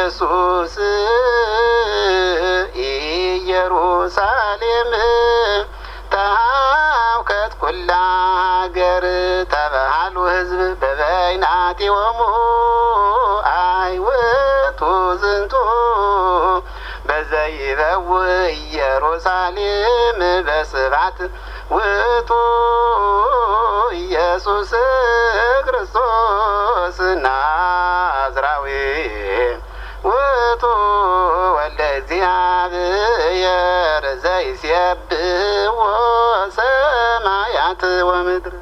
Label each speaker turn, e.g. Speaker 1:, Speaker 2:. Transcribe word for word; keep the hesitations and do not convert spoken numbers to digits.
Speaker 1: ኢየሱስ ኢየሩሳሌም ታውከት ኩላ ሀገር ተባሉ ሕዝብ በበይናቲሆሙ አይወቱ ዝንቱ በዘይበው ኢየሩሳሌም በስባት ውእቱ ኢየሱስ ክርስቶስ ናዝራዊ ውእቱ ወልደ እግዚአብሔር ዘይሴብሕዎ ሰማያት ወምድር